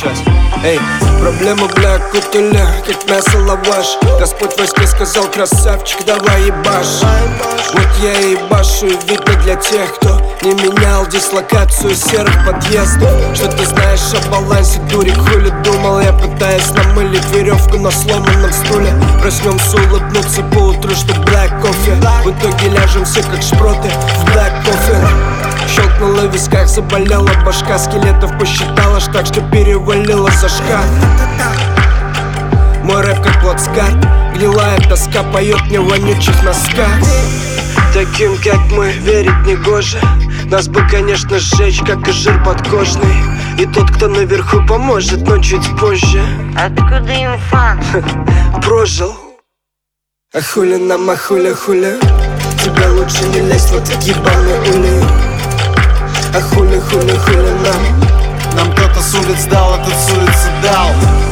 сейчас. Эй, проблема, бля, кутыля, как мясо лаваш. Господь во сне сказал: красавчик, давай ебашь. Вот я и ебашу, и видно для тех, кто не менял дислокацию серых подъездов. Что ты знаешь о балансе, дурик, хули думал я, пытаясь намылить веревку на сломанном стуле. Проснемся улыбнуться поутру, что black кофе. В итоге ляжем все как шпроты в black кофе. Щелкнула в висках, заболела башка, скелетов посчитала, так что перевалила за шкаф. Мой рэп как плацкарт, гнилая тоска поет мне в вонючих носках. Таким, как мы, верить не гоже. Нас бы, конечно, сжечь, как и жир подкожный. И тот, кто наверху, поможет, но чуть позже. Откуда инфа? Прожил. А хули нам, а хули. Тебе лучше не лезть в эти ебаные ули. А хули нам. Нам кто-то с улиц дал, а тут с улицы дал.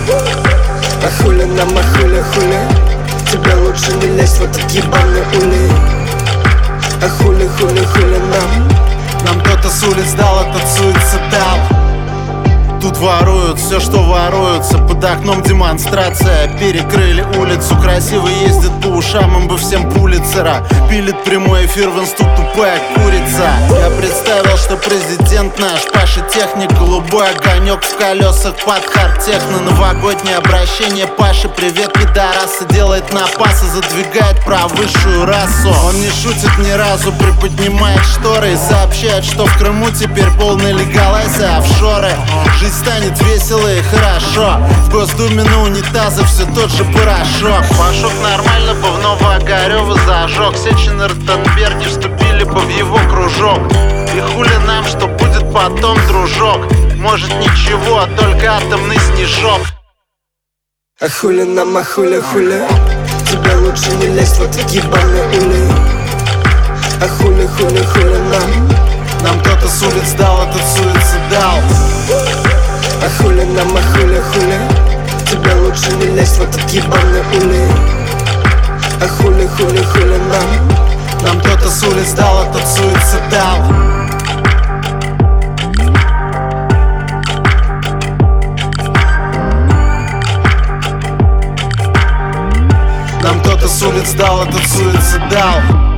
А хули нам, а хули. Тебе лучше не лезть в эти ебаные ули. А хули нам. Нам кто-то с улиц дал, а тут с улицы дал. Тут воруют все, что воруется. Под окном демонстрация. Перекрыли улицу, красиво ездит по ушам, им бы всем Пулитцера. Пилит прямой эфир в инсту, тупая курица. Я представил, что президент наш Паша техник, голубой огонек в колесах под хард-техно. Новогоднее обращение Паши: привет, пидорасы. Делает напасы, задвигает про высшую расу. Он не шутит ни разу, приподнимает шторы и сообщает, что в Крыму теперь полная легалайзия, офшоры. Жизнь станет весело и хорошо. В Госдуме на унитазах все тот же порошок. Пашок нормально бы в Новоогарево зажег. Сечин и Ротенберг не вступили бы в его кружок. И хули нам, что будет потом, дружок? Может ничего, а только атомный снежок. А хули нам, а хули. Тебе лучше не лезть в эти ебаные ули. А хули нам. Нам кто-то с улиц дал, а тут с улицы дал. А хули нам, а хули. Тебе лучше не лезть в эти ебаные ули. А хули нам. Нам кто-то с улиц дал, а тут с улицы дал. Нам кто-то с улиц дал, а тут с улицы дал.